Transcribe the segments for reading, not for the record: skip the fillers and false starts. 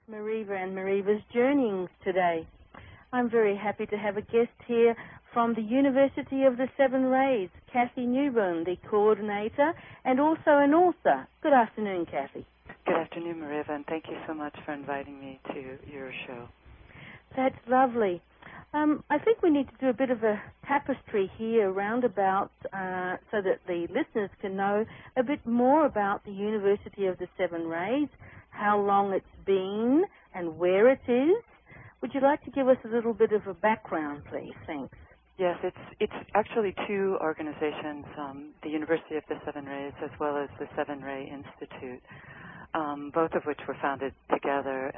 Mariva and Mariva's Journeyings today. I'm very happy to have a guest here from the University of the Seven Rays, Kathy Newburn, the coordinator and also an author. Good afternoon, Kathy. Good afternoon, Mariva, and thank you so much for inviting me to your show. That's lovely. I think we need to do a bit of a tapestry here roundabout so that the listeners can know a bit more about the University of the Seven Rays, how long it's been and where it is. Would you like to give us a little bit of a background, please? Thanks. Yes, it's actually two organizations, the University of the Seven Rays as well as the Seven Ray Institute, both of which were founded together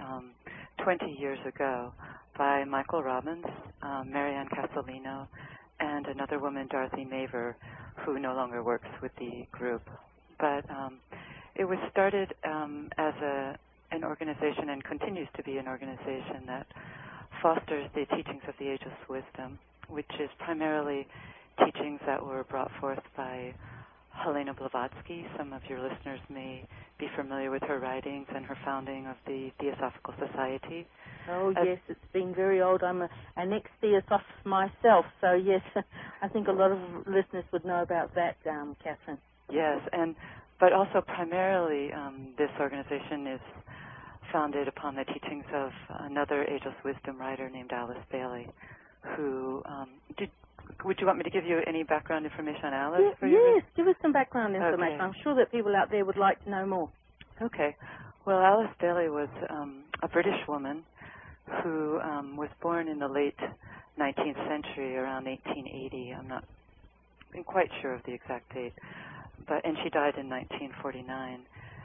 20 years ago by Michael Robbins, Marianne Castellino, and another woman, Dorothy Maver, who no longer works with the group. But it was started as an organization and continues to be an organization that fosters the teachings of the Ageless Wisdom, which is primarily teachings that were brought forth by Helena Blavatsky. Some of your listeners may be familiar with her writings and her founding of the Theosophical Society. Oh, yes, it's been very old. I'm an ex-Theosophist myself, so yes, I think a lot of listeners would know about that, Catherine. Yes, but also primarily this organization is founded upon the teachings of another Ageless Wisdom writer named Alice Bailey, who would you want me to give you any background information on Alice? Yes, give us some background information. Okay. I'm sure that people out there would like to know more. Okay. Well, Alice Bailey was a British woman who was born in the late 19th century, around 1880. I'm not quite sure of the exact date, and she died in 1949.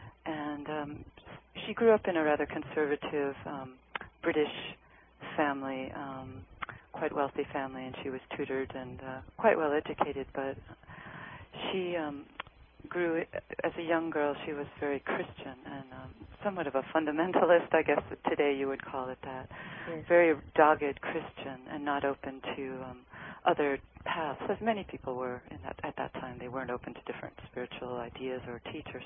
And she grew up in a rather conservative British family, quite wealthy family, and she was tutored and quite well educated, but she grew, as a young girl, she was very Christian and somewhat of a fundamentalist, I guess today you would call it that. Yes. Very dogged Christian and not open to other paths, as many people were at that time. They weren't open to different spiritual ideas or teachers.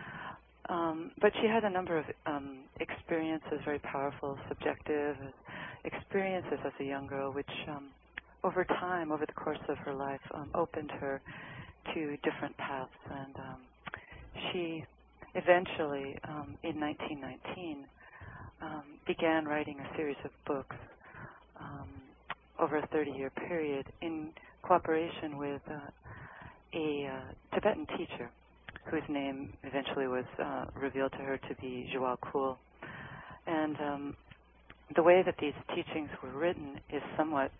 But she had a number of experiences, very powerful, subjective experiences as a young girl, which over time, over the course of her life, opened her to different paths. And she eventually, in 1919, began writing a series of books over a 30-year period in cooperation with a Tibetan teacher whose name eventually was revealed to her to be Djwhal Khul. And the way that these teachings were written is somewhat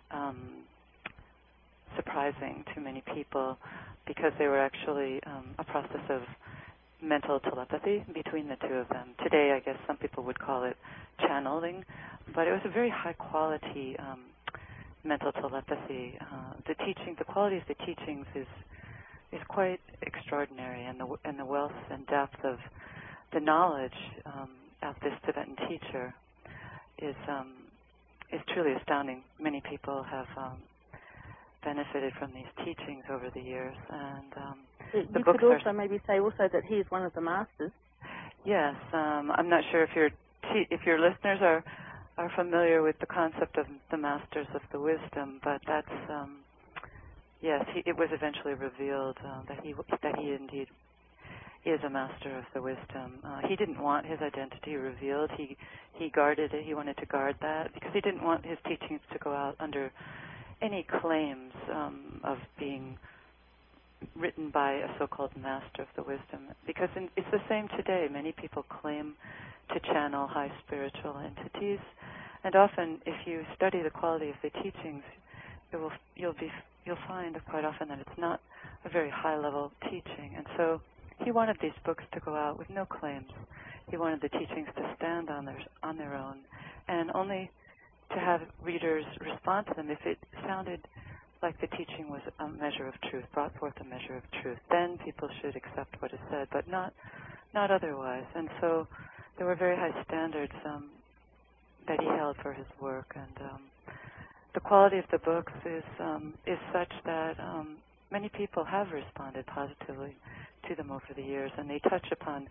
surprising to many people because they were actually a process of mental telepathy between the two of them. Today, I guess some people would call it channeling, but it was a very high-quality mental telepathy. The quality of the teachings is quite extraordinary, and the wealth and depth of the knowledge of this Tibetan teacher is truly astounding. Many people have benefited from these teachings over the years, and you could also maybe say also that he is one of the masters. Yes, I'm not sure if your listeners are familiar with the concept of the masters of the wisdom, but that's yes, it was eventually revealed that he indeed is a master of the wisdom. He didn't want his identity revealed. He guarded it. He wanted to guard that because he didn't want his teachings to go out under any claims of being written by a so-called master of the wisdom. Because it's the same today. Many people claim to channel high spiritual entities, and often, if you study the quality of the teachings, you'll find quite often that it's not a very high-level teaching. And so he wanted these books to go out with no claims. He wanted the teachings to stand on their own, and only to have readers respond to them if it sounded like the teaching was a measure of truth, brought forth a measure of truth. Then people should accept what is said, but not otherwise. And so there were very high standards that he held for his work, and the quality of the books is such that many people have responded positively to them over the years, and they touch upon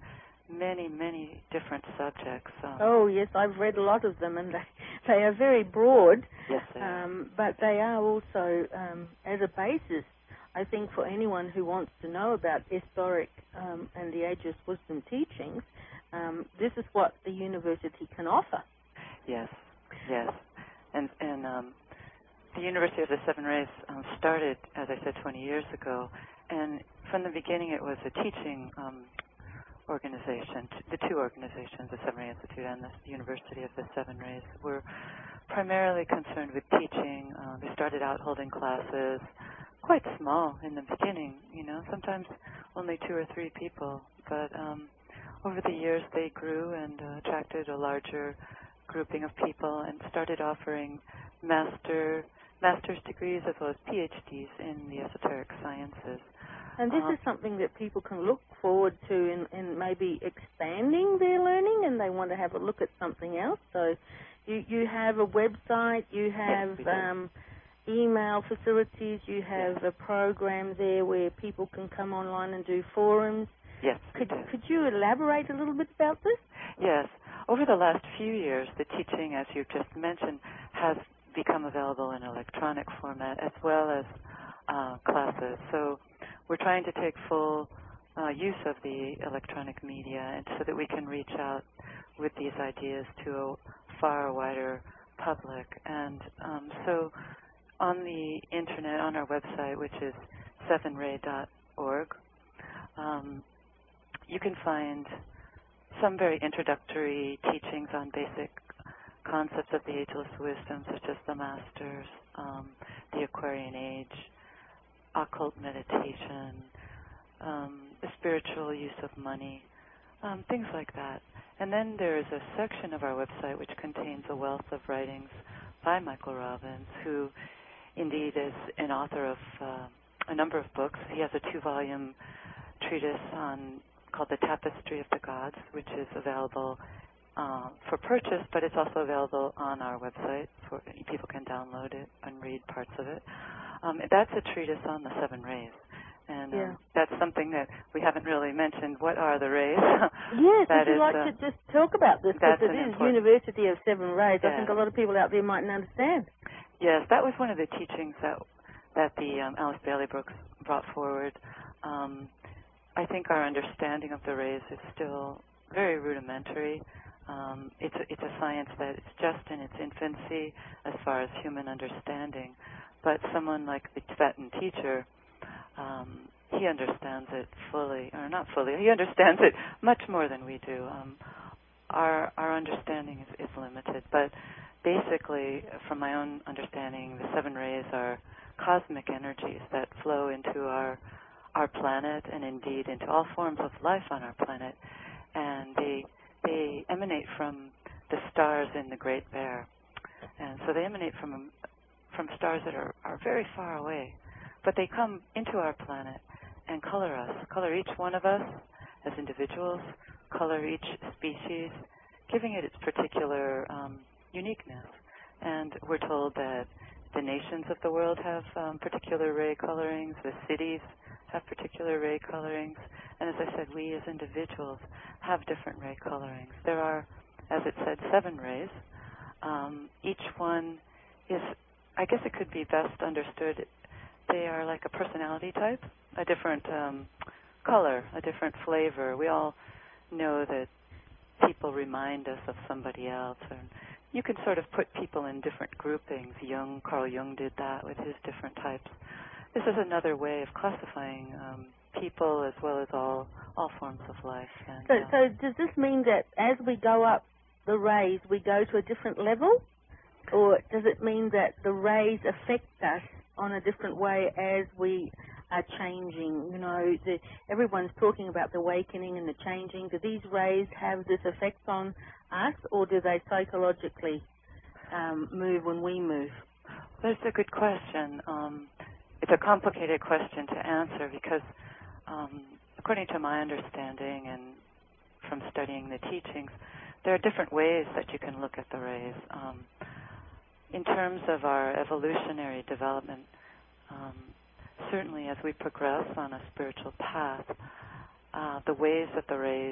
many, many different subjects. Oh, yes, I've read a lot of them, and they are very broad. Yes, they are. But they are also, as a basis, I think, for anyone who wants to know about historic and the Ageless Wisdom teachings, this is what the university can offer. Yes, yes. And the University of the Seven Rays started, as I said, 20 years ago, and from the beginning it was a teaching organization. The two organizations, the Seven Ray Institute and the University of the Seven Rays, were primarily concerned with teaching. They started out holding classes, quite small in the beginning, sometimes only 2 or 3 people. But over the years they grew and attracted a larger grouping of people and started offering master's degrees as well as PhDs in the esoteric sciences. And this is something that people can look forward to in maybe expanding their learning, and they want to have a look at something else. So you have a website, you have email facilities, you have a program there where people can come online and do forums. Yes. Could you elaborate a little bit about this? Yes. Over the last few years, the teaching, as you just mentioned, has become available in electronic format as well as classes. So we're trying to take full use of the electronic media and so that we can reach out with these ideas to a far wider public. And so on the internet, on our website, which is sevenray.org, you can find some very introductory teachings on basic concepts of the Ageless Wisdom, such as the Masters, the Aquarian Age, occult meditation, the spiritual use of money, things like that. And then there is a section of our website which contains a wealth of writings by Michael Robbins, who indeed is an author of a number of books. He has a 2-volume treatise called The Tapestry of the Gods, which is available for purchase, but it's also available on our website. People can download it and read parts of it. That's a treatise on the 7 rays. And that's something that we haven't really mentioned. What are the rays? Yes, would you like to just talk about this? Because it is University of 7 Rays. Yes. I think a lot of people out there mightn't understand. Yes, that was one of the teachings that the Alice Bailey books brought forward. I think our understanding of the rays is still very rudimentary. It's a science that is just in its infancy as far as human understanding. But someone like the Tibetan teacher, he understands it fully, or not fully. He understands it much more than we do. Our understanding is limited, but basically, from my own understanding, the 7 rays are cosmic energies that flow into our planet and indeed into all forms of life on our planet, and they emanate from the stars in the Great Bear, and so they emanate from stars that are very far away, but they come into our planet and color us, color each one of us as individuals, color each species, giving it its particular uniqueness. And we're told that the nations of the world have particular ray colorings, the cities have particular ray colorings, and as I said, we as individuals have different ray colorings. There are, as it said, 7 rays. Each one is, I guess it could be best understood, they are like a personality type, a different color, a different flavor. We all know that people remind us of somebody else, and you can sort of put people in different groupings. Carl Jung did that with his different types. This is another way of classifying people as well as all forms of life. And, so does this mean that as we go up the rays, we go to a different level? Or does it mean that the rays affect us on a different way as we are changing? You know, everyone's talking about the awakening and the changing. Do these rays have this effect on us, or do they psychologically move when we move? That's a good question. It's a complicated question to answer because according to my understanding and from studying the teachings, there are different ways that you can look at the rays. In terms of our evolutionary development, certainly as we progress on a spiritual path, the ways that the rays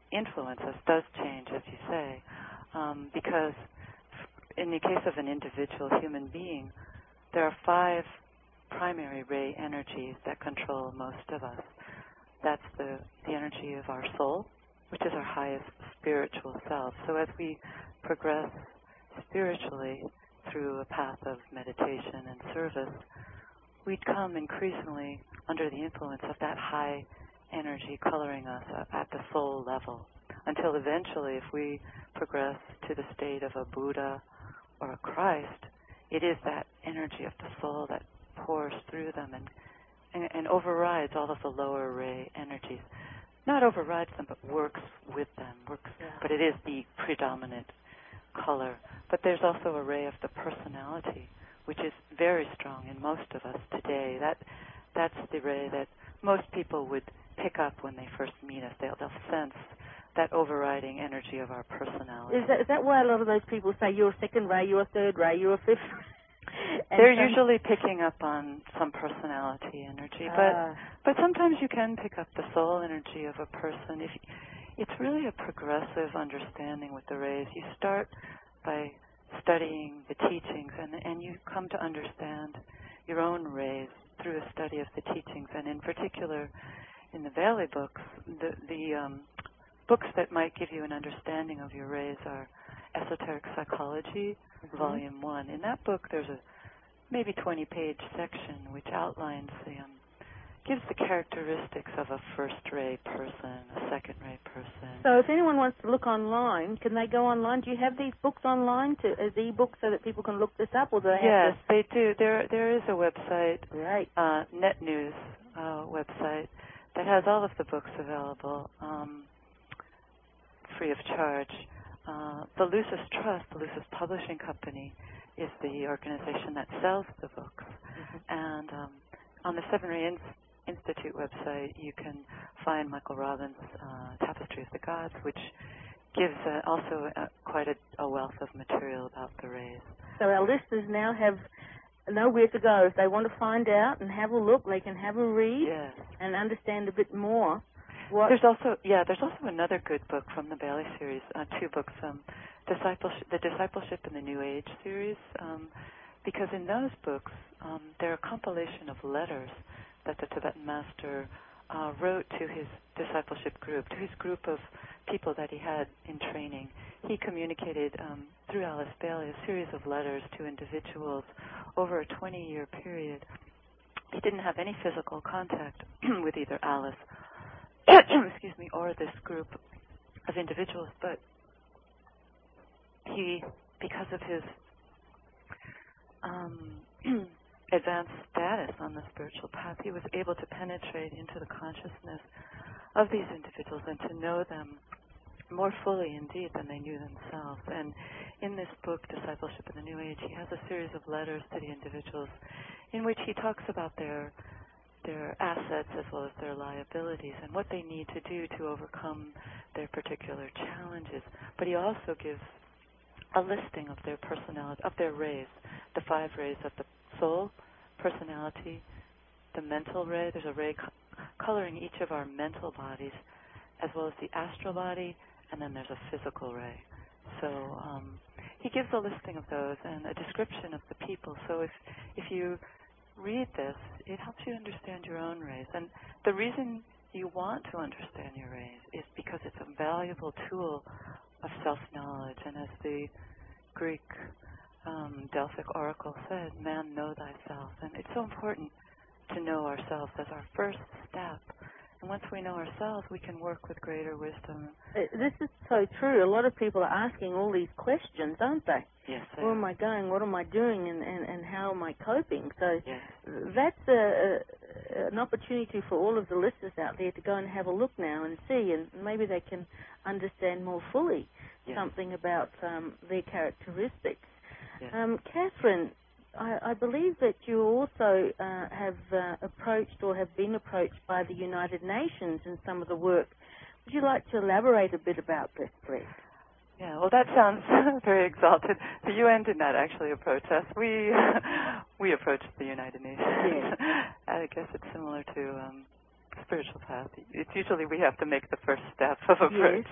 influence us does change, as you say, because in the case of an individual human being, there are 5 primary ray energies that control most of us. That's the energy of our soul, which is our highest spiritual self. So as we progress spiritually through a path of meditation and service, we come increasingly under the influence of that high energy coloring us at the soul level, until eventually, if we progress to the state of a Buddha or a Christ, it is that energy of the soul that pours through them and overrides all of the lower ray energies. Not overrides them, but works with them. But it is the predominant color. But there's also a ray of the personality, which is very strong in most of us today. That's the ray that most people would pick up when they first meet us. They'll sense that overriding energy of our personality. Is that why a lot of those people say you're a second ray, you're a third ray, you're a fifth ray? They're usually picking up on some personality energy, but sometimes you can pick up the soul energy of a person. It's really a progressive understanding with the rays. You start by studying the teachings, and you come to understand your own rays through a study of the teachings, and in particular, in the Valley books, the books that might give you an understanding of your rays are Esoteric Psychology, Volume 1. In that book, there's a maybe 20-page section which outlines gives the characteristics of a first-ray person, a second-ray person. So if anyone wants to look online, can they go online? Do you have these books online as e-books so that people can look this up? Or do they yes, have they do. There is a website, Great. Net News website, that has all of the books available free of charge. The Lucis Trust, the Lucis Publishing Company, is the organization that sells the books. And on the Seven Ray Institute website, you can find Michael Robbins' Tapestry of the Gods, which gives also quite a wealth of material about the rays. So our listeners now know where to go. If they want to find out and have a look, they can have a read and understand a bit more. There's also another good book from the Bailey series, 2 books, the Discipleship and the New Age series, because in those books, they're a compilation of letters that the Tibetan master wrote to his discipleship group, to his group of people that he had in training. He communicated through Alice Bailey a series of letters to individuals over a 20-year period. He didn't have any physical contact with either Alice or this group of individuals, but he, because of his advanced status on the spiritual path, he was able to penetrate into the consciousness of these individuals and to know them more fully indeed than they knew themselves. And in this book, Discipleship in the New Age, he has a series of letters to the individuals in which he talks about their assets as well as their liabilities and what they need to do to overcome their particular challenges. But he also gives a listing of their personality, of their rays, the 5 rays of the soul, personality, the mental ray. There's a ray coloring each of our mental bodies, as well as the astral body, and then there's a physical ray. So he gives a listing of those and a description of the people. So if you read this, it helps you understand your own rays. And the reason you want to understand your rays is because it's a valuable tool of self-knowledge. And as the Greek Delphic oracle said, man, know thyself. And it's so important to know ourselves as our first step. And once we know ourselves, we can work with greater wisdom. This is so true. A lot of people are asking all these questions, aren't they? Yes. Where am I going? What am I doing? And how am I coping? So yes. That's an opportunity for all of the listeners out there to go and have a look now and see, and maybe they can understand more fully something about their characteristics. Yes. Catherine, I believe that you also have approached or have been approached by the United Nations in some of the work. Would you like to elaborate a bit about this, please? Yeah, well, that sounds very exalted. The UN did not actually approach us. We approached the United Nations. Yes. I guess it's similar to spiritual path. It's usually we have to make the first step of approach.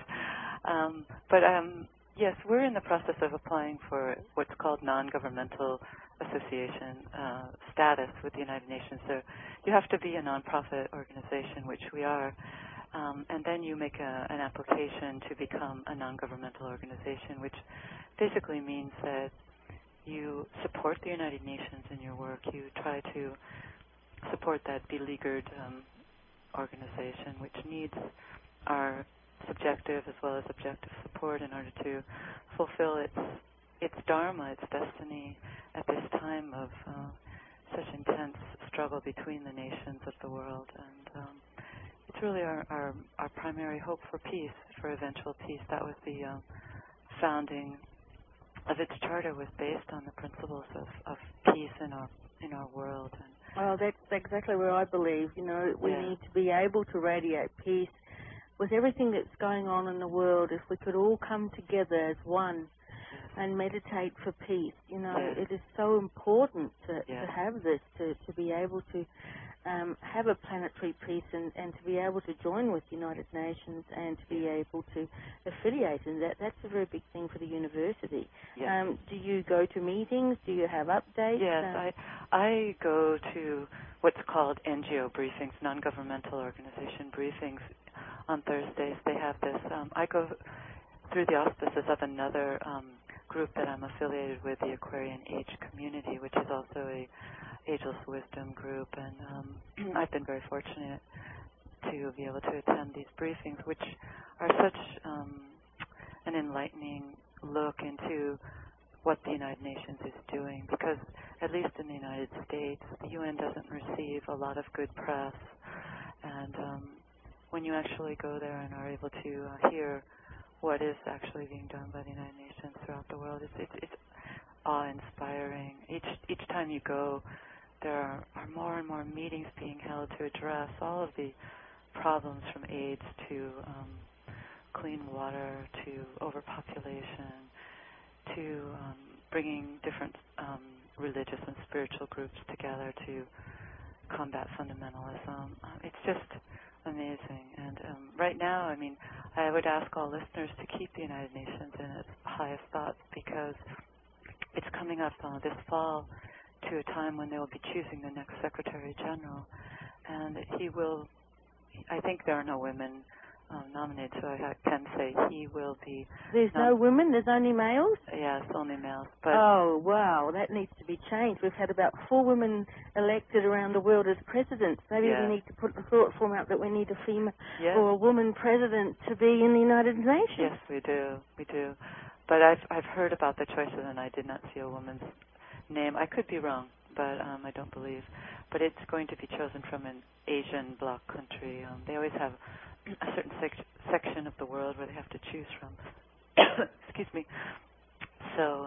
Yes. Yes, we're in the process of applying for what's called non-governmental association status with the United Nations. So you have to be a nonprofit organization, which we are, and then you make an application to become a non-governmental organization, which basically means that you support the United Nations in your work. You try to support that beleaguered organization, which needs our subjective as well as objective support in order to fulfill its dharma, its destiny at this time of such intense struggle between the nations of the world. And it's really our primary hope for peace, for eventual peace. That was the founding of its charter, was based on the principles of peace in our world. And well, that's exactly where I believe. You know, we need to be able to radiate peace with everything that's going on in the world. If we could all come together as one and meditate for peace, you know, it is so important to have this, to be able to have a planetary peace and to be able to join with United Nations and to be able to affiliate, and that's a very big thing for the university. Yes. Do you go to meetings? Do you have updates? Yes, I go to what's called NGO briefings, non-governmental organization briefings. On Thursdays they have this. I go through the auspices of another group that I'm affiliated with, the Aquarian Age Community, which is also a ageless wisdom group, and I've been very fortunate to be able to attend these briefings, which are such an enlightening look into what the United Nations is doing, because at least in the United States, the UN doesn't receive a lot of good press, and when you actually go there and are able to hear what is actually being done by the United Nations throughout the world, it's awe-inspiring. Each time you go, there are more and more meetings being held to address all of the problems, from AIDS to clean water to overpopulation to bringing different religious and spiritual groups together to combat fundamentalism. It's just amazing. And right now, I mean, I would ask all listeners to keep the United Nations in its highest thoughts, because it's coming up this fall to a time when they will be choosing the next Secretary General. And I think there are no women nominated, so I can say he will be... There's no women? There's only males? Yes, only males. But oh, wow, that needs to be changed. We've had about 4 women elected around the world as presidents. Maybe we need to put the thought form out that we need a female or a woman president to be in the United Nations. Yes, we do. But I've heard about the choices, and I did not see a woman's name. I could be wrong, but I don't believe. But it's going to be chosen from an Asian bloc country. They always have a certain section of the world where they have to choose from. Excuse me. So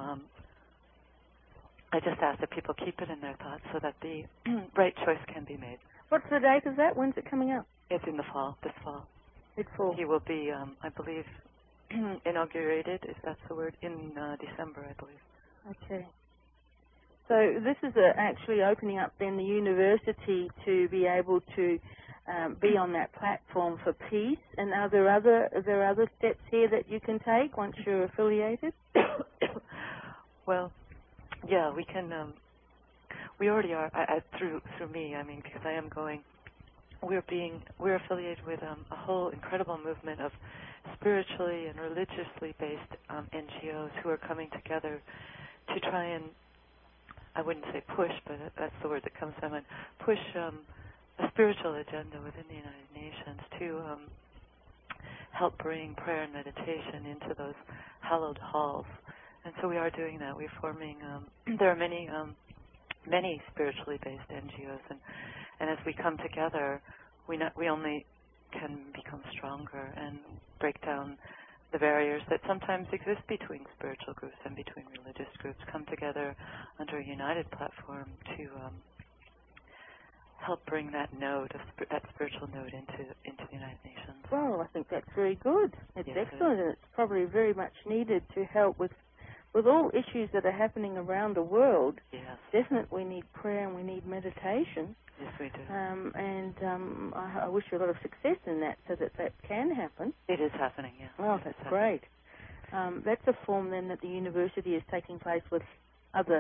I just ask that people keep it in their thoughts so that the right choice can be made. What's the date of that? When's it coming up? It's in the fall, this fall. It's fall. He will be, I believe, inaugurated, if that's the word, in December, I believe. Okay. So this is actually opening up then the university to be able to be on that platform for peace. And are there other steps here that you can take once you're affiliated? Well, yeah, we can. We already are. Through me, I mean, because I am going. We're affiliated with a whole incredible movement of spiritually and religiously based NGOs who are coming together to try and, I wouldn't say push, but that's the word that comes to mind, push a spiritual agenda within the United Nations to help bring prayer and meditation into those hallowed halls. And so we are doing that. We're forming, there are many spiritually based NGOs, and as we come together, we only can become stronger and break down the barriers that sometimes exist between spiritual groups and between religious groups, come together under a united platform to help bring that spiritual node into the United Nations. Well, I think that's very good. It's excellent, and it's probably very much needed to help with with all issues that are happening around the world, Yes. definitely we need prayer and we need meditation. Yes, we do. I wish you a lot of success in that so that can happen. It is happening, yeah. Well, that's great. That's a form then that the university is taking place with other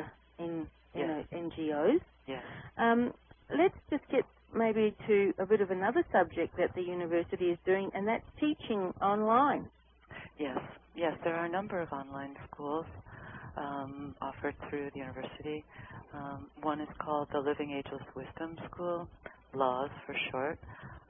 NGOs. Yes. Let's just get maybe to a bit of another subject that the university is doing, and that's teaching online. Yes. Yes, there are a number of online schools offered through the university. One is called the Living Ageless Wisdom School, LAWS for short.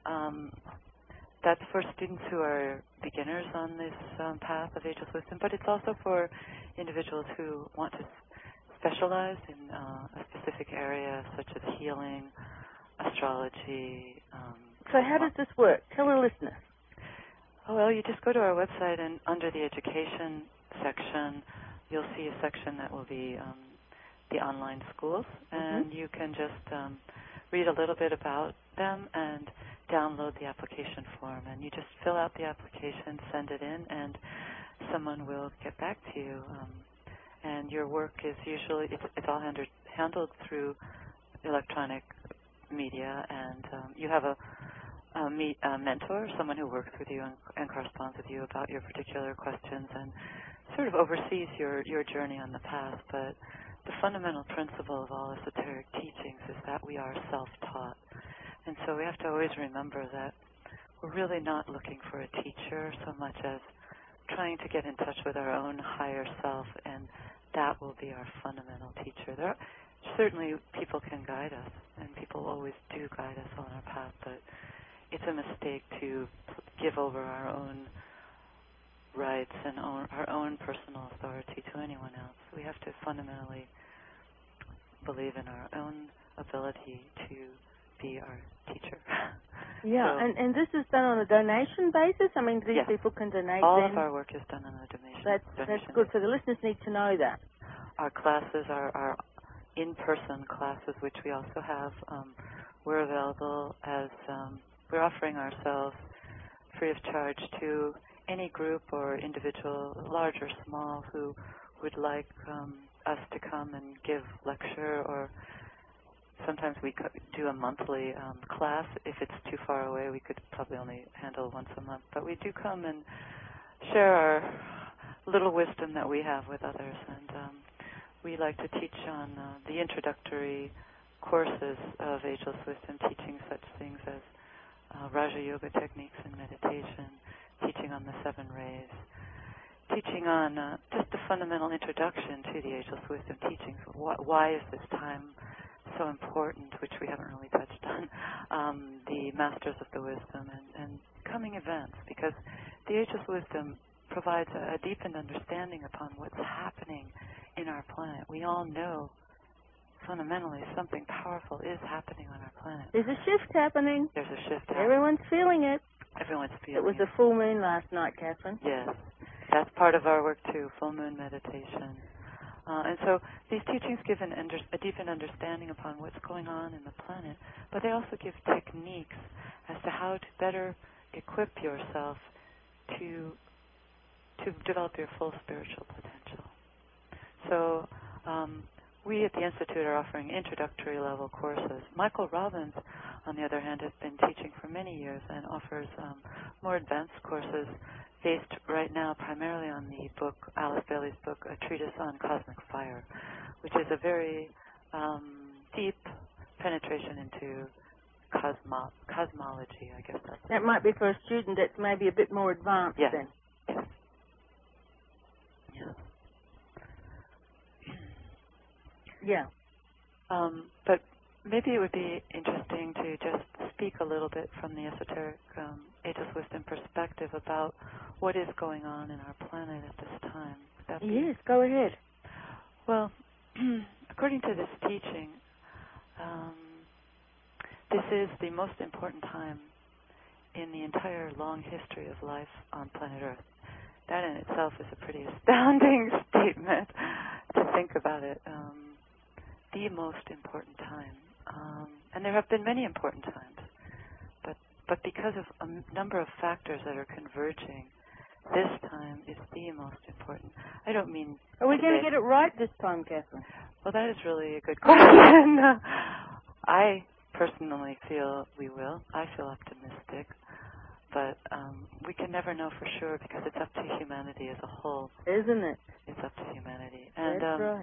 That's for students who are beginners on this path of ageless wisdom, but it's also for individuals who want to specialize in a specific area, such as healing, astrology. So how does this work? Tell the listeners. Oh, well, you just go to our website, and under the education section, you'll see a section that will be the online schools, and you can just read a little bit about them and download the application form. And you just fill out the application, send it in, and someone will get back to you. And your work is usually, it's all handled through electronic media, and you have a mentor, someone who works with you and corresponds with you about your particular questions and sort of oversees your journey on the path. But the fundamental principle of all esoteric teachings is that we are self-taught. And so we have to always remember that we're really not looking for a teacher so much as trying to get in touch with our own higher self, and that will be our fundamental teacher. Certainly people can guide us, and people always do guide us on our path, but it's a mistake to give over our own rights and our own personal authority to anyone else. We have to fundamentally believe in our own ability to be our teacher. Yeah, so, and this is done on a donation basis? I mean, these people can donate all then? of our work is done on a donation That's good. So the listeners need to know that. Our classes are in-person classes, which we also have. We're available as, we're offering ourselves free of charge to any group or individual, large or small, who would like us to come and give lecture, or sometimes we do a monthly class. If it's too far away, we could probably only handle once a month. But we do come and share our little wisdom that we have with others. And we like to teach on the introductory courses of Ageless Wisdom, teaching such things as Raja Yoga techniques and meditation, teaching on the 7 rays, teaching on just a fundamental introduction to the Ageless Wisdom teachings. Why is this time so important, which we haven't really touched on, the Masters of the Wisdom and coming events, because the Ageless Wisdom provides a deepened understanding upon what's happening in our planet. We all know fundamentally something powerful is happening on our planet. There's a shift happening. There's a shift happening. Everyone's feeling it. Everyone's feeling it. It was a full moon last night, Catherine. Yes. That's part of our work too, full moon meditation. And so these teachings give a deepened understanding upon what's going on in the planet, but they also give techniques as to how to better equip yourself to develop your full spiritual potential. So we at the Institute are offering introductory level courses. Michael Robbins, on the other hand, has been teaching for many years and offers more advanced courses based right now primarily on the book, Alice Bailey's book, A Treatise on Cosmic Fire, which is a very deep penetration into cosmology, I guess that's that might be for a student that's maybe a bit more advanced then. Yes. Yeah. Yeah. But maybe it would be interesting to just speak a little bit from the esoteric Ageless Wisdom perspective about what is going on in our planet at this time. Yes, go ahead. Well, according to this teaching, this is the most important time in the entire long history of life on planet Earth. That in itself is a pretty astounding statement to think about it. The most important time. And there have been many important times. But because of a number of factors that are converging, this time is the most important. I don't mean... Are we going to get it right this time, Catherine? Well, that is really a good question. I personally feel we will. I feel optimistic. But we can never know for sure because it's up to humanity as a whole. Isn't it? It's up to humanity. And that's right.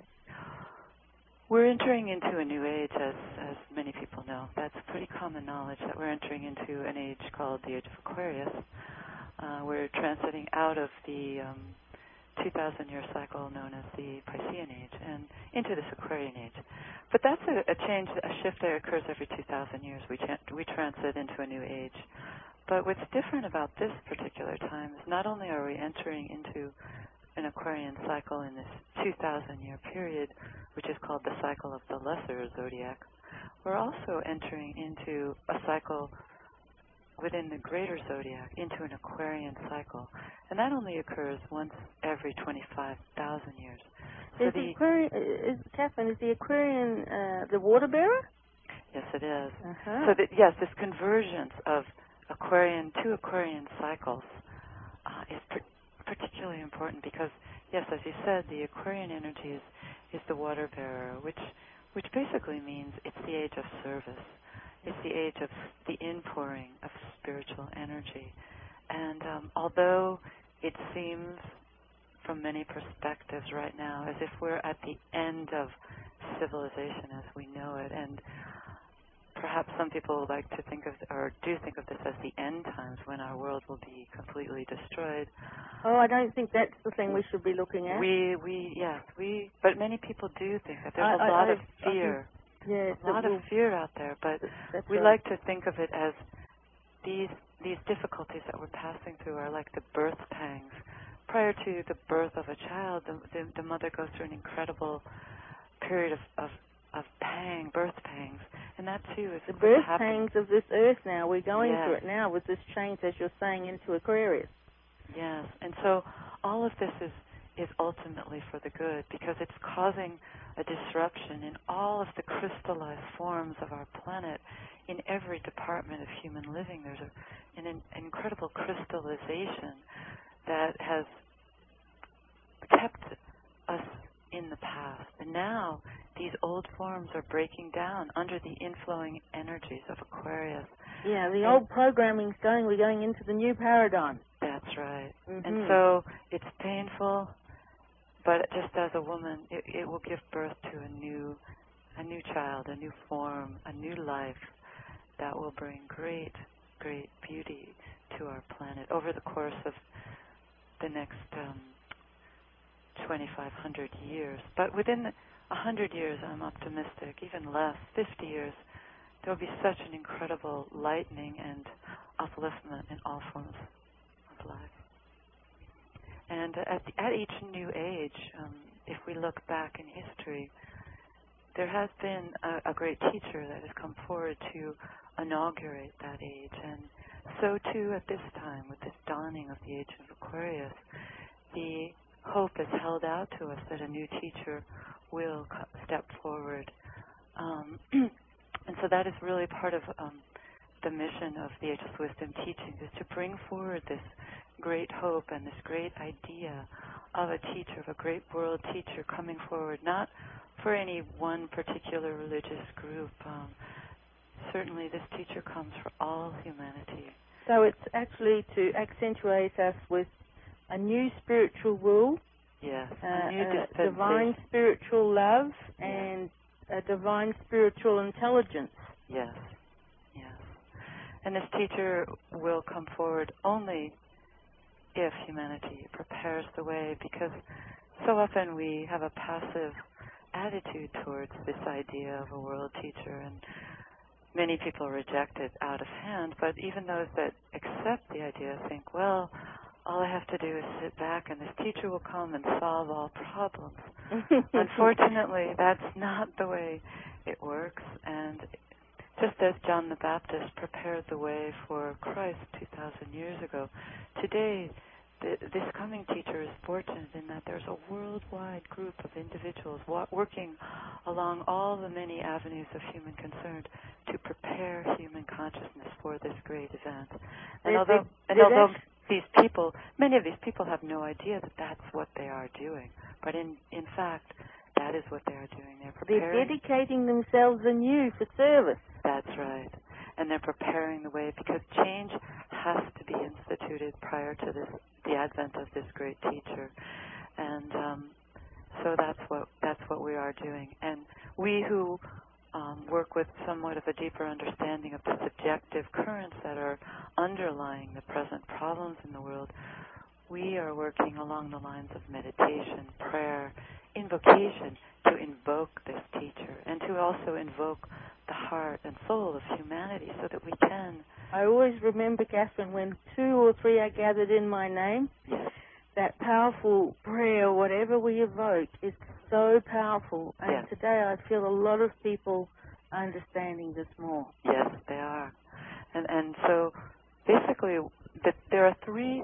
We're entering into a new age, as many people know. That's pretty common knowledge that we're entering into an age called the Age of Aquarius. We're transiting out of the 2,000-year cycle known as the Piscean Age and into this Aquarian Age. But that's a change, a shift that occurs every 2,000 years. We transit into a new age. But what's different about this particular time is not only are we entering into an Aquarian cycle in this 2,000-year period, which is called the cycle of the lesser zodiac, we're also entering into a cycle within the greater zodiac, into an Aquarian cycle. And that only occurs once every 25,000 years. So Catherine, is the Aquarian the water bearer? Yes, it is. Uh-huh. So this convergence of Aquarian to Aquarian cycles is particularly important because, yes, as you said, the Aquarian energy is the water bearer, which basically means it's the age of service. It's the age of the inpouring of spiritual energy. And although it seems from many perspectives right now as if we're at the end of civilization as we know it, and perhaps some people like to think of, or do think of this as the end times when our world will be completely destroyed. Oh, I don't think that's the thing we should be looking at. But many people do think that there's a lot of fear. Yes, a lot of fear out there, but we right. like to think of it as these difficulties that we're passing through are like the birth pangs. Prior to the birth of a child, the mother goes through an incredible period of birth pangs, and that too is the birth pangs of this earth now. We're going through it now with this change, as you're saying, into Aquarius. Yes, and so all of this is ultimately for the good because it's causing a disruption in all of the crystallized forms of our planet. In every department of human living, there's an incredible crystallization that has kept us in the past. And now these old forms are breaking down under the inflowing energies of Aquarius. Yeah, the old programming's going. We're going into the new paradigm. That's right. Mm-hmm. And so it's painful, but just as a woman, it will give birth to a new child, a new form, a new life that will bring great, great beauty to our planet over the course of the next 2,500 years. But within 100 years, I'm optimistic, even less, 50 years, there will be such an incredible lightening and upliftment in all forms of life. And at each new age, if we look back in history, there has been a great teacher that has come forward to inaugurate that age. And so too at this time, with this dawning of the age of Aquarius, the hope is held out to us that a new teacher will step forward. And so that is really part of the mission of the Ageless Wisdom teaching, is to bring forward this great hope and this great idea of a teacher, of a great world teacher coming forward, not for any one particular religious group. Certainly this teacher comes for all humanity. So it's actually to accentuate us with a new spiritual rule, yes, a new dispensation, divine spiritual love, and a divine spiritual intelligence. Yes, yes. And this teacher will come forward only if humanity prepares the way, because so often we have a passive attitude towards this idea of a world teacher, and many people reject it out of hand, but even those that accept the idea think, well, all I have to do is sit back and this teacher will come and solve all problems. Unfortunately, that's not the way it works. And just as John the Baptist prepared the way for Christ 2,000 years ago, today this coming teacher is fortunate in that there's a worldwide group of individuals working along all the many avenues of human concern to prepare human consciousness for this great event. And these people, many of these people have no idea that that's what they are doing. But in fact, that is what they are doing. They're preparing. They're dedicating themselves anew for service. That's right. And they're preparing the way, because change has to be instituted prior to the advent of this great teacher. And so that's what we are doing. And we who work with somewhat of a deeper understanding of the subjective currents that are underlying the present problems in the world, we are working along the lines of meditation, prayer, invocation, to invoke this teacher and to also invoke the heart and soul of humanity so that we can. I always remember, Catherine, when 2 or 3 are gathered in my name, yes, that powerful prayer, whatever we evoke, is so powerful. And yes, today I feel a lot of people are understanding this more. Yes, they are. And so basically there are 3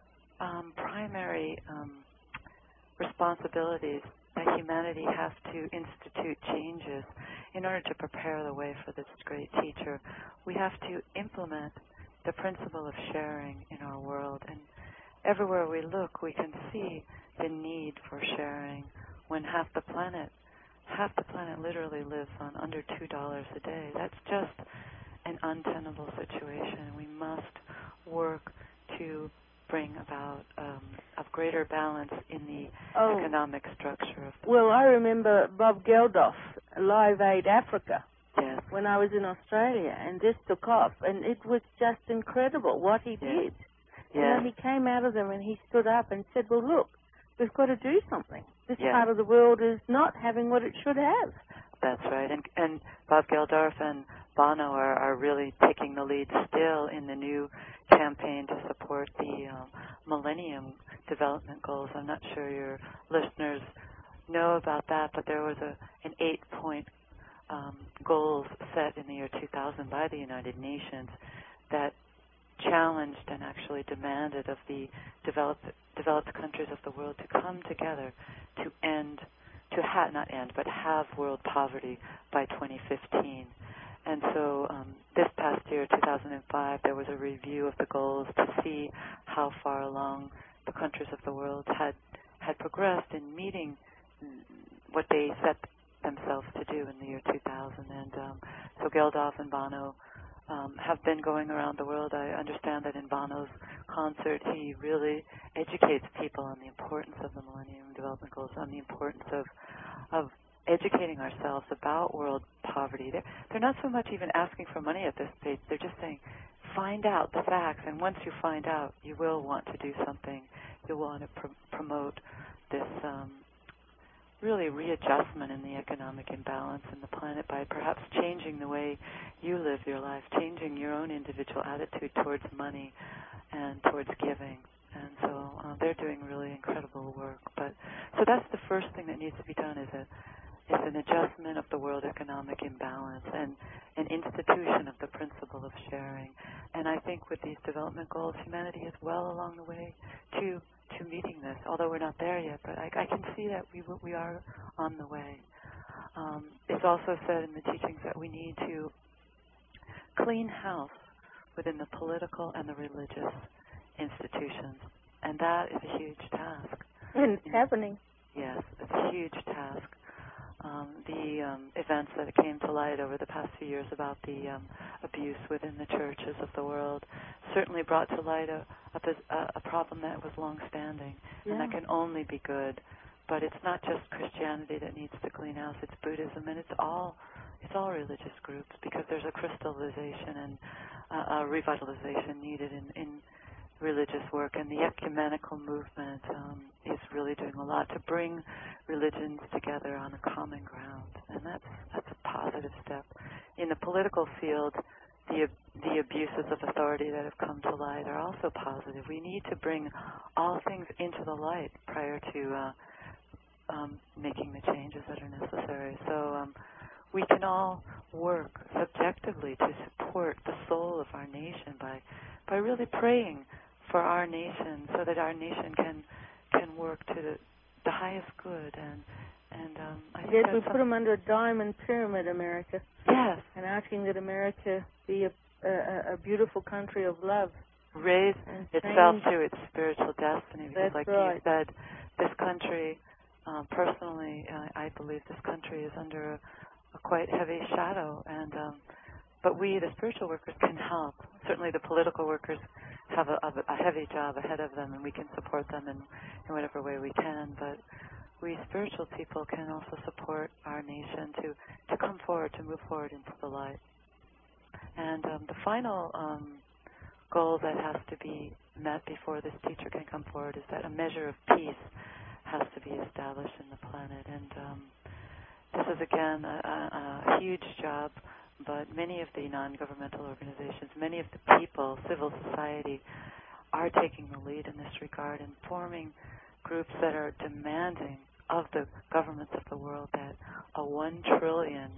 primary responsibilities that humanity has to institute changes in order to prepare the way for this great teacher. We have to implement the principle of sharing in our world, and everywhere we look we can see the need for sharing when half the planet literally lives on under $2 a day. That's just an untenable situation. We must work to bring about a greater balance in the economic structure of the Well, I remember Bob Geldof, Live Aid Africa, yes, when I was in Australia, and this took off, and it was just incredible what he did. You know, he came out of them and he stood up and said, well, look, we've got to do something. This part of the world is not having what it should have. That's right. And Bob Geldof and Bono are really taking the lead still in the new campaign to support the Millennium Development Goals. I'm not sure your listeners know about that, but there was an 8-point goals set in the year 2000 by the United Nations that challenged and actually demanded of the developed countries of the world to come together to have world poverty by 2015. And so this past year, 2005, there was a review of the goals to see how far along the countries of the world had progressed in meeting what they set themselves to do in the year 2000. And so Geldof and Bono have been going around the world. I understand that in Bono's concert, he really educates people on the importance of the Millennium Development Goals, on the importance of educating ourselves about world poverty. They're not so much even asking for money at this stage. They're just saying, find out the facts, and once you find out, you will want to do something. You'll want to promote this really readjustment in the economic imbalance in the planet by perhaps changing the way you live your life, changing your own individual attitude towards money and towards giving. And so they're doing really incredible work. So that's the first thing that needs to be done is an adjustment of the world economic imbalance and an institution of the principle of sharing. And I think with these development goals, humanity is well along the way to meeting this, although we're not there yet, but I can see that we are on the way. It's also said in the teachings that we need to clean house within the political and the religious institutions, and that is a huge task. And it's happening. Yes, it's a huge task. The events that came to light over the past few years about the abuse within the churches of the world certainly brought to light a problem that was long-standing, and that can only be good. But it's not just Christianity that needs to clean house; it's Buddhism, and it's all religious groups, because there's a crystallization and a revitalization needed in religious work, and the ecumenical movement is really doing a lot to bring religions together on a common ground, and that's a positive step. In the political field, the abuses of authority that have come to light are also positive. We need to bring all things into the light prior to making the changes that are necessary. So we can all work subjectively to support the soul of our nation by really praying for our nation, so that our nation can work to the highest good. And I think we put them under a diamond pyramid, America. Yes. And asking that America be a beautiful country of love. raise itself to its spiritual destiny. Because, like you said, this country, personally, I believe this country is under a quite heavy shadow, and but we, the spiritual workers, can help. Certainly, the political workers have a heavy job ahead of them, and we can support them in whatever way we can. But we spiritual people can also support our nation to come forward, to move forward into the light. And the final goal that has to be met before this teacher can come forward is that a measure of peace has to be established in the planet. And this is, again, a huge job, but many of the non-governmental organizations, many of the people, civil society, are taking the lead in this regard and forming groups that are demanding of the governments of the world that a $1 trillion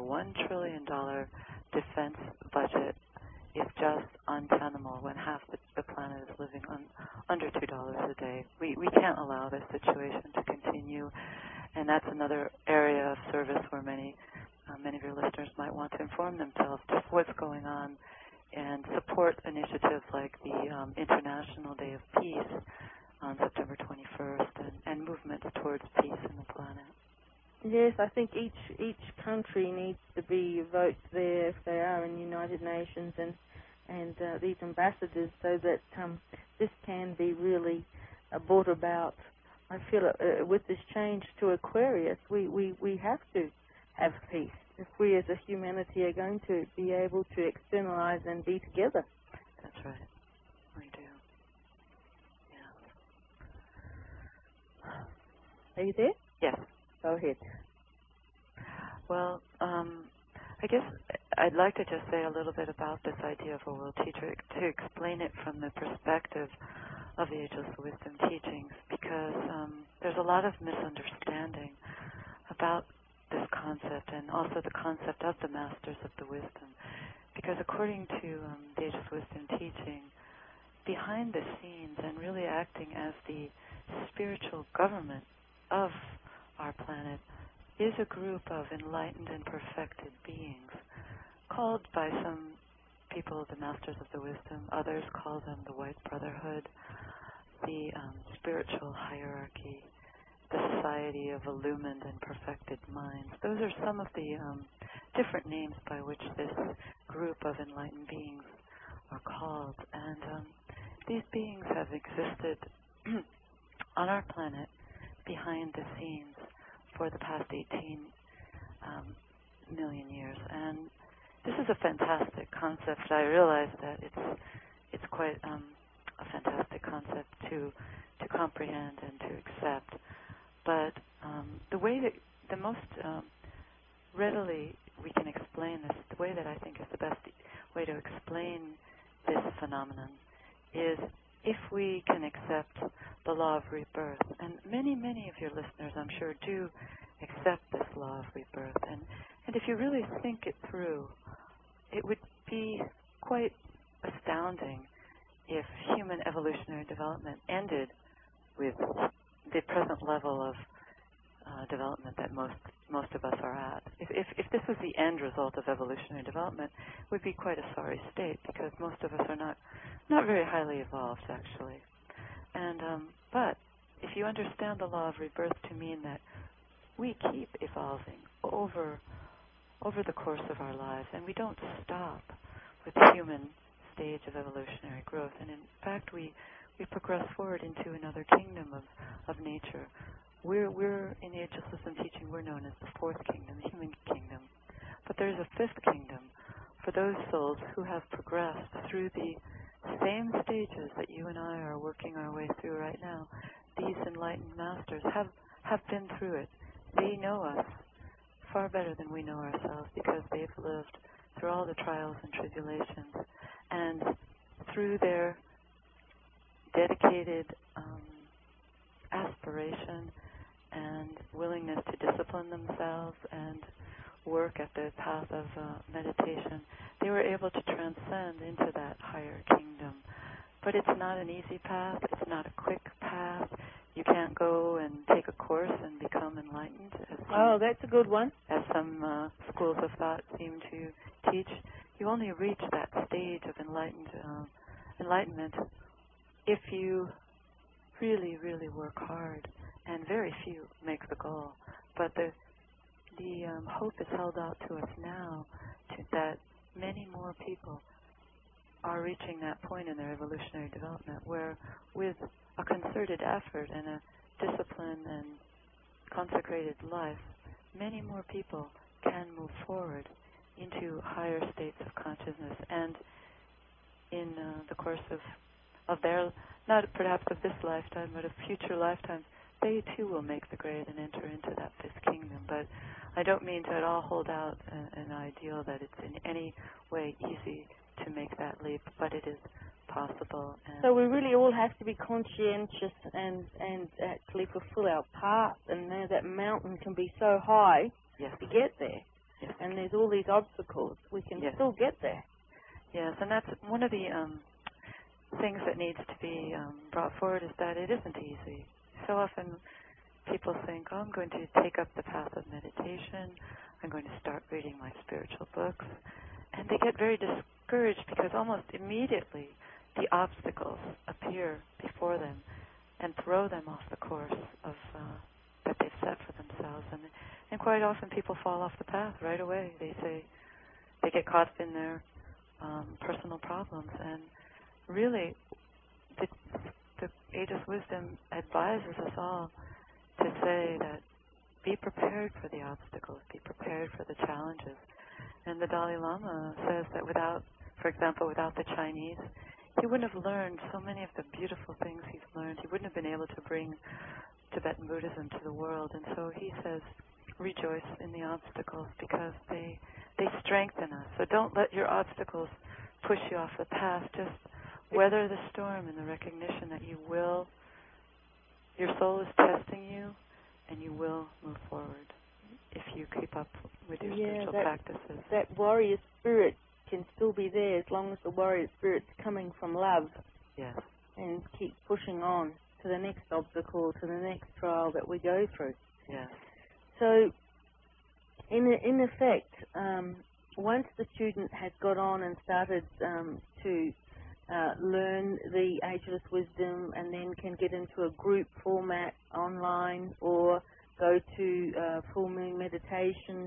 defense budget is just untenable when half the planet is living on under $2 a day. We can't allow this situation to continue, and that's another area of service where many of your listeners might want to inform themselves just what's going on and support initiatives like the International Day of Peace on September 21st and movements towards peace in the planet. Yes, I think each country needs to be vote there if they are in the United Nations and these ambassadors, so that this can be really brought about. I feel with this change to Aquarius, we have to have peace if we as a humanity are going to be able to externalize and be together. That's right. We do. Yeah. Are you there? Yes. Go ahead. Well, I guess I'd like to just say a little bit about this idea of a world teacher, to explain it from the perspective of the Ageless Wisdom teachings, because there's a lot of misunderstanding about this concept and also the concept of the Masters of the Wisdom. Because according to the Ageless Wisdom teaching, behind the scenes and really acting as the spiritual government of our planet is a group of enlightened and perfected beings, called by some people the Masters of the Wisdom. Others call them the White Brotherhood, the spiritual hierarchy, the Society of Illumined and Perfected Minds. Those are some of the different names by which this group of enlightened beings are called. And these beings have existed on our planet behind the scenes for the past 18 million years. And this is a fantastic concept. I realize that it's quite a fantastic concept to comprehend and to accept. But the way that the most readily we can explain this, the way that I think is the best way to explain this phenomenon is if we can accept the law of rebirth. And many of your listeners, I'm sure, do accept this law of rebirth. And if you really think it through, it would be quite astounding if human evolutionary development ended with the present level of development that most of us are at. If this was the end result of evolutionary development, it would be quite a sorry state, because most of us are not very highly evolved, actually. And but if you understand the law of rebirth to mean that we keep evolving over the course of our lives, and we don't stop with the human stage of evolutionary growth, and in fact we progress forward into another kingdom of nature. We're in the Ageless Wisdom teaching, we're known as the fourth kingdom, the human kingdom. But there's a fifth kingdom for those souls who have progressed through the same stages that you and I are working our way through right now. These enlightened masters have been through it. They know us far better than we know ourselves, because they've lived through all the trials and tribulations, and through their dedicated aspiration and willingness to discipline themselves and work at the path of meditation, they were able to transcend into that higher kingdom. But it's not an easy path. It's not a quick path. You can't go and take a course and become enlightened. That's a good one. As some schools of thought seem to teach. You only reach that stage of enlightened enlightenment if you really, really work hard, and very few make the goal. But the hope is held out to us now that many more people are reaching that point in their evolutionary development where, with a concerted effort and a discipline and consecrated life, many more people can move forward into higher states of consciousness, and in the course of their, not perhaps of this lifetime, but of future lifetimes, they too will make the grade and enter into that fifth kingdom. But I don't mean to at all hold out an ideal that it's in any way easy to make that leap, but it is possible. And so we really all have to be conscientious and actually fulfill our part, and know that mountain can be so high to get there. Yes. And there's all these obstacles. We can still get there. Yes, and that's one of the things that needs to be brought forward, is that it isn't easy. So often people think, oh, I'm going to take up the path of meditation, I'm going to start reading my spiritual books, and they get very discouraged because almost immediately the obstacles appear before them and throw them off the course of that they've set for themselves. And quite often people fall off the path right away. They get caught up in their personal problems, and really the Ageless Wisdom advises us all to say that be prepared for the obstacles, be prepared for the challenges. And the Dalai Lama says that for example, without the Chinese, he wouldn't have learned so many of the beautiful things he's learned. He wouldn't have been able to bring Tibetan Buddhism to the world. And so he says, rejoice in the obstacles because they strengthen us. So don't let your obstacles push you off the path. Just weather the storm in the recognition that your soul is testing you, and you will move forward if you keep up with your spiritual practices. That warrior spirit can still be there as long as the warrior spirit's coming from love. Yes. And keep pushing on to the next obstacle, to the next trial that we go through. Yes. So, in effect, once the student has got on and started to learn the Ageless Wisdom, and then can get into a group format online or go to full moon meditation,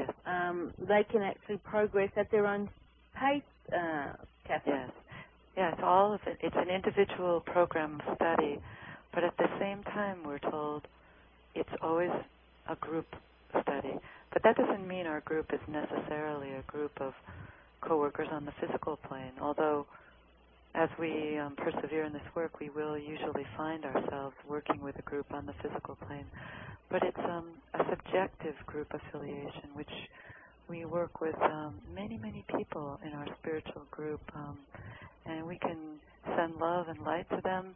they can actually progress at their own pace, Catherine. Yes, it's an individual program of study, but at the same time we're told it's always a group study. But that doesn't mean our group is necessarily a group of co-workers on the physical plane, although as we persevere in this work, we will usually find ourselves working with a group on the physical plane. But it's a subjective group affiliation, which we work with many, many people in our spiritual group, and we can send love and light to them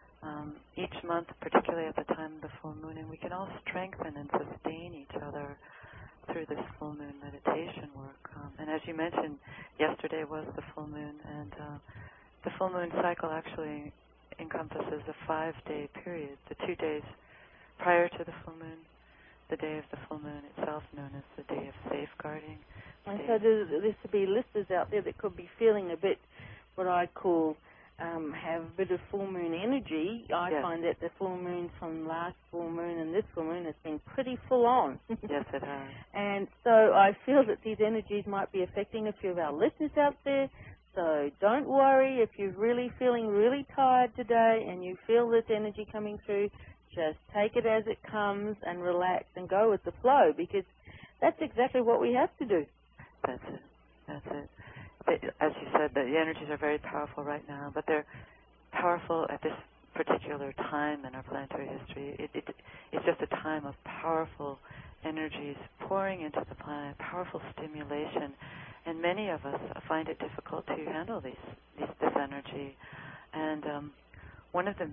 each month, particularly at the time of the full moon, and we can all strengthen and sustain each other through this full moon meditation work. And as you mentioned, yesterday was the full moon, and the full moon cycle actually encompasses a 5-day period, the 2 days prior to the full moon, the day of the full moon itself, known as the day of safeguarding. And so there's to be listeners out there that could be feeling a bit, what I call, have a bit of full moon energy. I find that the full moon from last full moon and this full moon has been pretty full on. Yes, it has. And so I feel that these energies might be affecting a few of our listeners out there. So don't worry if you're really feeling really tired today and you feel this energy coming through. Just take it as it comes and relax and go with the flow, because that's exactly what we have to do. That's it. As you said, the energies are very powerful right now, but they're powerful at this particular time in our planetary history. It's just a time of powerful energies pouring into the planet, powerful stimulation, and many of us find it difficult to handle this energy. And one of the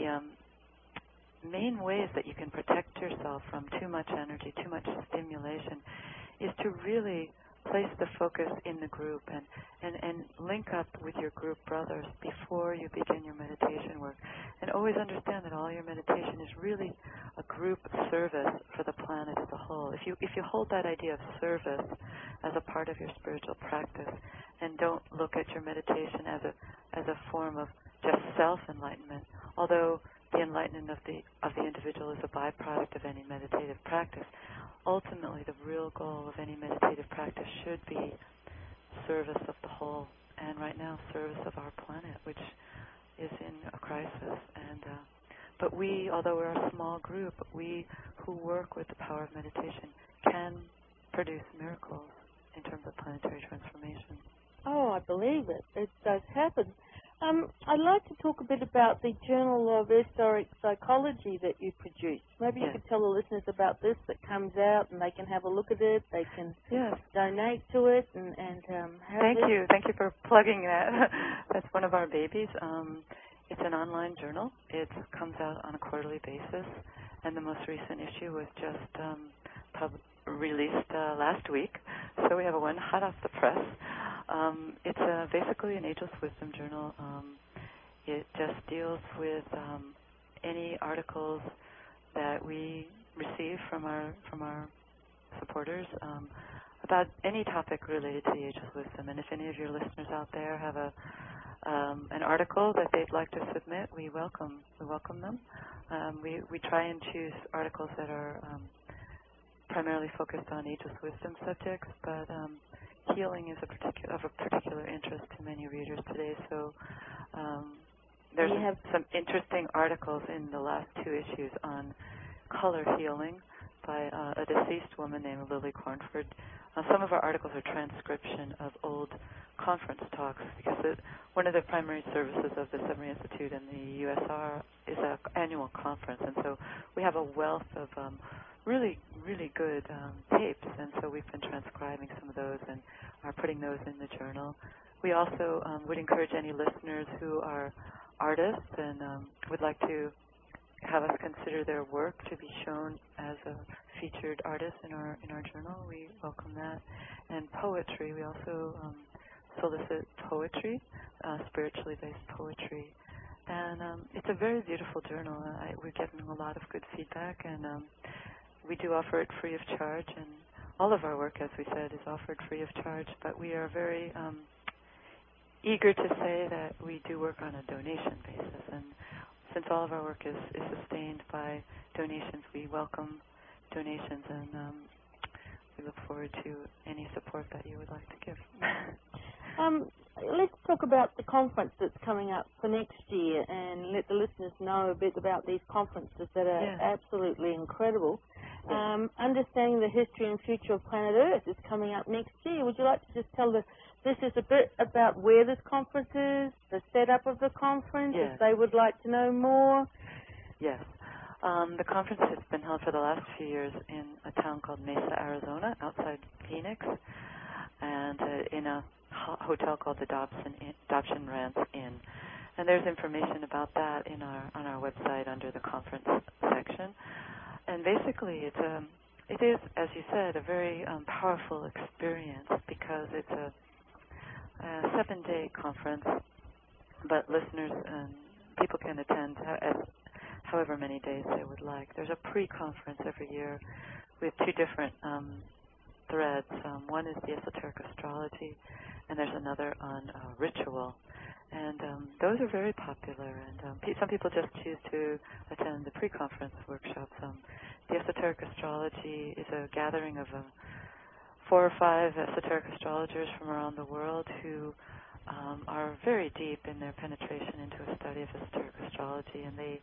main ways that you can protect yourself from too much energy, too much stimulation, is to really place the focus in the group and link up with your group brothers before you begin your meditation work. And always understand that all your meditation is really a group service for the planet as a whole. If you hold that idea of service as a part of your spiritual practice, and don't look at your meditation as a form of just self-enlightenment, although the enlightenment of the individual is a byproduct of any meditative practice. Ultimately, the real goal of any meditative practice should be service of the whole, and right now, service of our planet, which is in a crisis. And but we, although we're a small group, we who work with the power of meditation can produce miracles in terms of planetary transformation. Oh, I believe it. It does happen. I'd like to talk a bit about the Journal of Esoteric Psychology that you produced. Maybe you could tell the listeners about this that comes out, and they can have a look at it. They can donate to it, and have Thank you. Thank you for plugging that. That's one of our babies. It's an online journal. It comes out on a quarterly basis, and the most recent issue was just released last week. So we have one hot off the press. It's basically an ageless wisdom journal. It just deals with any articles that we receive from our supporters about any topic related to the ageless wisdom. And if any of your listeners out there have an article that they'd like to submit, we welcome them. We try and choose articles that are primarily focused on ageless wisdom subjects, but healing is of a particular interest to many readers today. So there's some interesting articles in the last two issues on color healing by a deceased woman named Lily Cornford. Some of our articles are transcription of old conference talks, because one of the primary services of the Seven Institute and the USR is an annual conference, and so we have a wealth of really, really good tapes, and so we've been transcribing some of those and are putting those in the journal. We also would encourage any listeners who are artists and would like to have us consider their work to be shown as a featured artist in our journal. We welcome that. And poetry, we also solicit poetry, spiritually based poetry. And it's a very beautiful journal. We're getting a lot of good feedback, and we do offer it free of charge. And all of our work, as we said, is offered free of charge. But we are very eager to say that we do work on a donation basis. And since all of our work is sustained by donations, we welcome donations, and we look forward to any support that you would like to give. Let's talk about the conference that's coming up for next year, and let the listeners know a bit about these conferences that are absolutely incredible. Understanding the History and Future of Planet Earth is coming up next year. Would you like to just tell the listeners a bit about where this conference is, the setup of the conference, if they would like to know more? Yes. The conference has been held for the last few years in a town called Mesa, Arizona, outside Phoenix, and in a hotel called the Dobson Ranch Inn. And there's information about that on our website under the conference section. And basically, it is, as you said, a very powerful experience, because it's a 7-day conference, but listeners and people can attend however many days they would like. There's a pre-conference every year with two different threads. One is the esoteric astrology, and there's another on ritual. And those are very popular, and some people just choose to attend the pre-conference workshops. The esoteric astrology is a gathering of 4 or 5 esoteric astrologers from around the world who are very deep in their penetration into a study of esoteric astrology, and they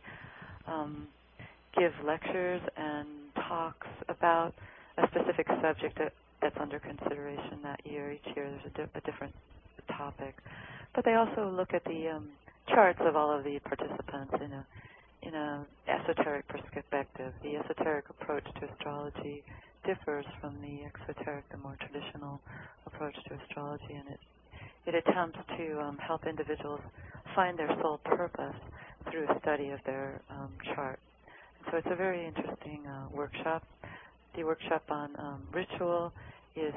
give lectures and talks about a specific subject that's under consideration that year. Each year there's a different topic. But they also look at the charts of all of the participants in a esoteric perspective. The esoteric approach to astrology differs from the exoteric, the more traditional approach to astrology, and it attempts to help individuals find their soul purpose through a study of their chart. So it's a very interesting workshop. The workshop on ritual is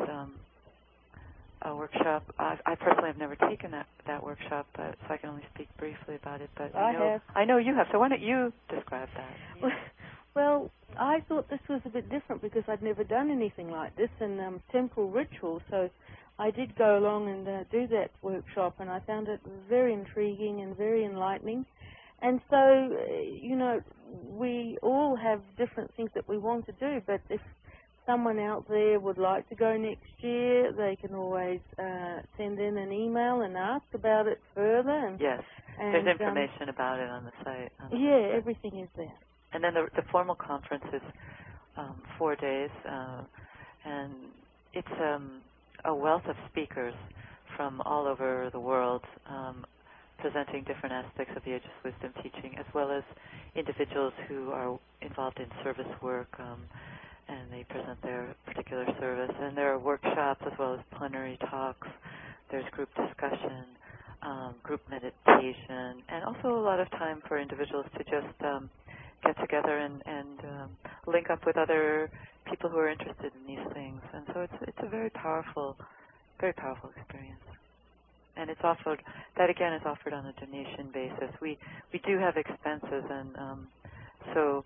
a workshap. I personally have never taken that workshop, so I can only speak briefly about it. But I know you have. So why don't you describe that? Well, I thought this was a bit different because I'd never done anything like this in temple ritual. So I did go along and do that workshop, and I found it very intriguing and very enlightening. And so, we all have different things that we want to do, but if someone out there would like to go next year, they can always send in an email and ask about it further. And, yes, there's information about it on the site. Everything is there. And then the formal conference is 4 days, and it's a wealth of speakers from all over the world, presenting different aspects of the Ageless Wisdom teaching, as well as individuals who are involved in service work, and they present their particular service. And there are workshops as well as plenary talks. There's group discussion, group meditation, and also a lot of time for individuals to just get together and link up with other people who are interested in these things. And so it's a very powerful experience. And it's offered, that again is offered on a donation basis. We do have expenses, and so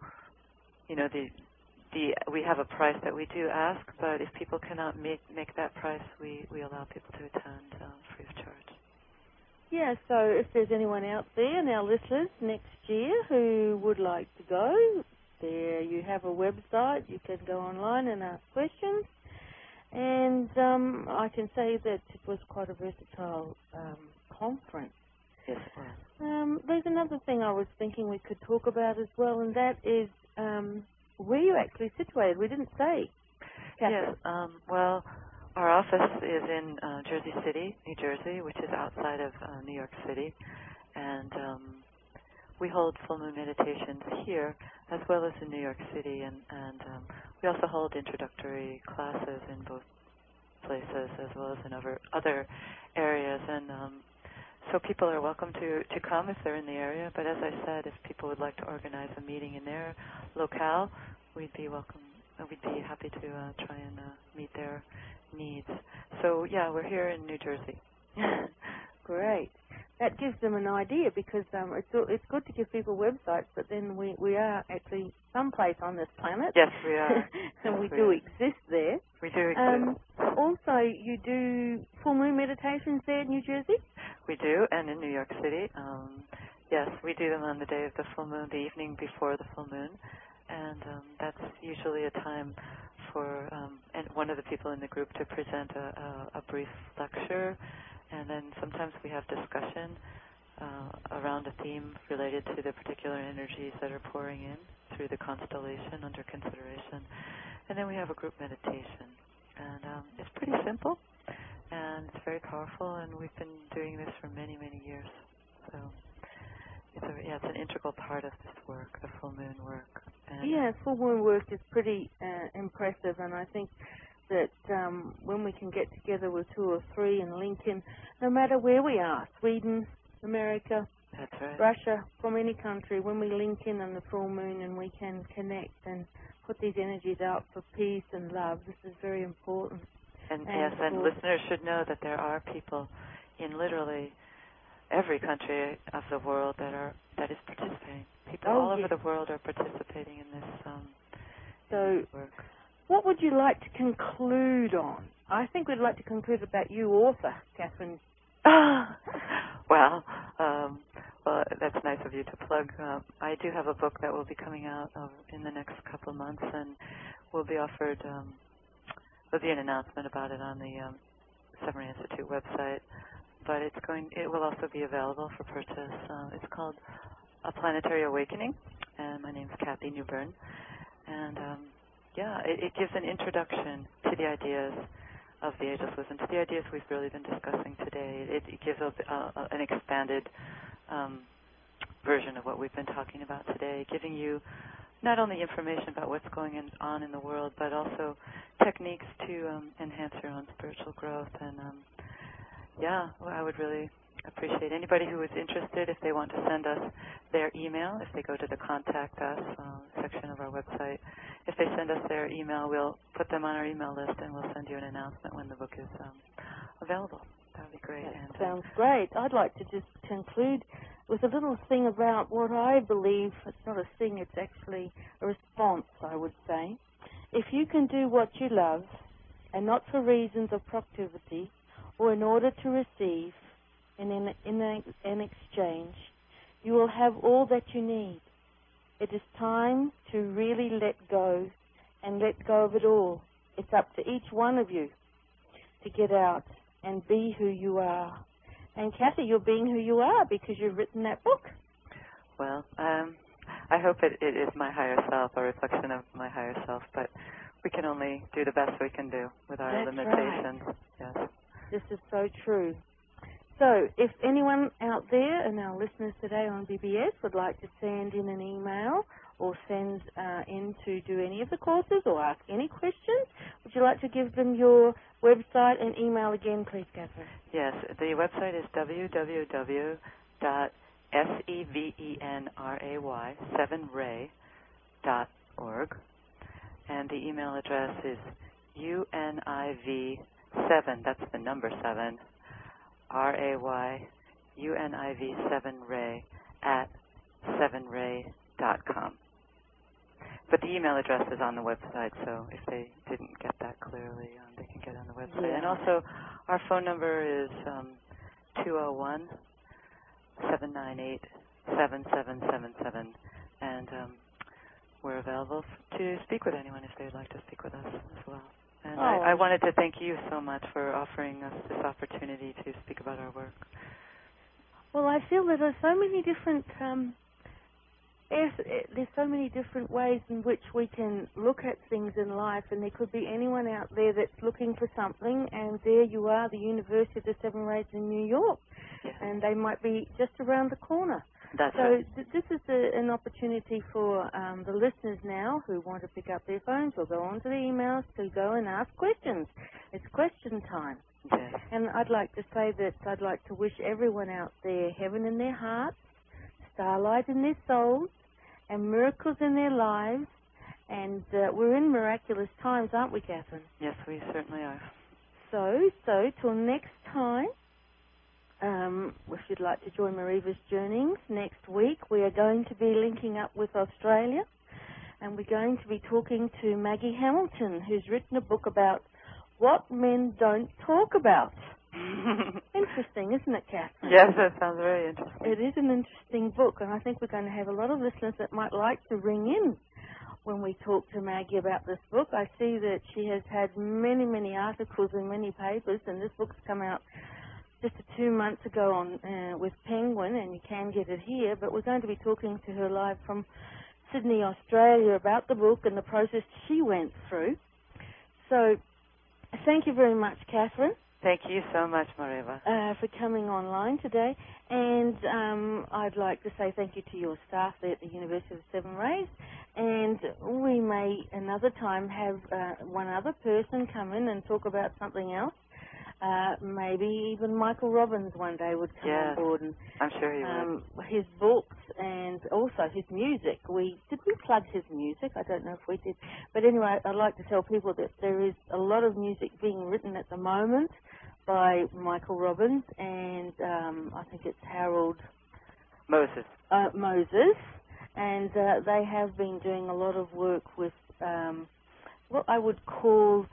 we have a price that we do ask, but if people cannot make that price, we allow people to attend free of charge. Yeah, so if there's anyone out there in our listeners next year who would like to go, there you have a website. You can go online and ask questions. And I can say that it was quite a versatile conference. Yes, it was. There's another thing I was thinking we could talk about as well, and that is where you're actually situated. We didn't say, Catherine. Yes, well, our office is in Jersey City, New Jersey, which is outside of New York City. And we hold full moon meditations here as well as in New York City. And we also hold introductory classes in both places as well as in other areas. And so people are welcome to come if they're in the area. But as I said, if people would like to organize a meeting in their locale, we'd be welcome. We'd be happy to try and meet their needs. So, yeah, we're here in New Jersey. Great. That gives them an idea, because it's good to give people websites, but then we are actually someplace on this planet. Yes, we are. And we do exist there. We do exist. Also, you do full moon meditations there in New Jersey? We do, and in New York City. Yes, we do them on the day of the full moon, the evening before the full moon. And that's usually a time for and one of the people in the group to present a brief lecture, and then sometimes we have discussion around a theme related to the particular energies that are pouring in through the constellation under consideration. And then we have a group meditation. And it's pretty simple, and it's very powerful, and we've been doing this for many, many years. So it's an integral part of this work, the full moon work. And full moon work is pretty impressive, and I think that when we can get together with 2 or 3 and link in, no matter where we are, Sweden, America, that's right, Russia, from any country, when we link in on the full moon and we can connect and put these energies out for peace and love, this is very important. And listeners should know that there are people in literally every country of the world that is participating. People all over the world are participating in this work. What would you like to conclude on? I think we'd like to conclude about you, author, Catherine. Well, that's nice of you to plug. I do have a book that will be coming out in the next couple of months, and will be offered. There'll be an announcement about it on the Severin Institute website. But it will also be available for purchase. It's called A Planetary Awakening, and my name's Kathy Newbern. And it gives an introduction to the ideas of the Ageless Wisdom, to the ideas we've really been discussing today. It gives an expanded version of what we've been talking about today, giving you not only information about what's going on in the world, but also techniques to enhance your own spiritual growth. And I would really appreciate anybody who is interested, if they want to send us their email, if they go to the Contact Us section of our website. If they send us their email, we'll put them on our email list, and we'll send you an announcement when the book is available. That would be great. That sounds great. I'd like to just conclude with a little thing about what I believe. It's not a thing, it's actually a response, I would say. If you can do what you love, and not for reasons of productivity, or in order to receive, and in exchange, you will have all that you need. It is time to really let go and let go of it all. It's up to each one of you to get out and be who you are. And Kathy, you're being who you are because you've written that book. Well, I hope it is my higher self, a reflection of my higher self, but we can only do the best we can do with our limitations. Right. Yes. This is so true. So if anyone out there and our listeners today on BBS would like to send in an email or send in to do any of the courses or ask any questions, would you like to give them your website and email again, please, Catherine? Yes, the website is www.sevenray7ray.org, and the email address is univ7, that's the number 7, RAYUNIV7ray at 7ray.com. But the email address is on the website, so if they didn't get that clearly, they can get it on the website. Yeah. And also, our phone number is 201-798-7777, and we're available to speak with anyone if they'd like to speak with us as well. And I wanted to thank you so much for offering us this opportunity to speak about our work. Well, I feel that there's so many different there's so many different ways in which we can look at things in life, and there could be anyone out there that's looking for something, and there you are, the University of the Seven Rays in New York, yes. And they might be just around the corner. That's so right. This is an opportunity for the listeners now who want to pick up their phones or go onto the emails to go and ask questions. It's question time. Yes. And I'd like to say that I'd like to wish everyone out there heaven in their hearts, starlight in their souls, and miracles in their lives. And we're in miraculous times, aren't we, Catherine? Yes, we certainly are. So till next time, if you'd like to join Mariva's Journeyings next week, we are going to be linking up with Australia, and we're going to be talking to Maggie Hamilton, who's written a book about what men don't talk about. Interesting, isn't it, Catherine? Yes, that sounds very interesting. It is an interesting book, and I think we're going to have a lot of listeners that might like to ring in when we talk to Maggie about this book. I see that she has had many, many articles in many papers, and this book's come out just 2 months ago on with Penguin, and you can get it here, but we're going to be talking to her live from Sydney, Australia, about the book and the process she went through. So thank you very much, Catherine. Thank you so much, Mariva. For coming online today. And I'd like to say thank you to your staff there at the University of the Seven Rays. And we may another time have one other person come in and talk about something else. Maybe even Michael Robbins one day would come on board. And, I'm sure he would. His books and also his music. Did we plug his music? I don't know if we did. But anyway, I'd like to tell people that there is a lot of music being written at the moment by Michael Robbins, and I think it's Harold Moses. And they have been doing a lot of work with what I would call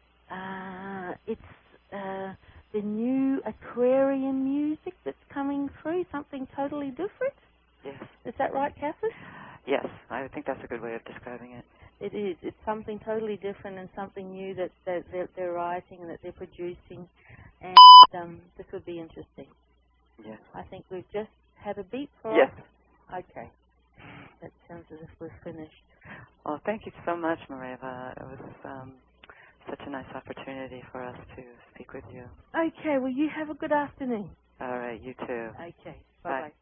the new Aquarian music that's coming through, something totally different. Yes. Is that right, Catherine? Yes, I think that's a good way of describing it. It is. It's something totally different and something new that they're writing and that they're producing, and this would be interesting. Yes. I think we've just had a beat for Yes. us. Okay. That sounds as if we're finished. Well, thank you so much, Mariva. It was such a nice opportunity for us to speak with you. Okay. Well, you have a good afternoon. All right. You too. Okay. Bye-bye. Bye.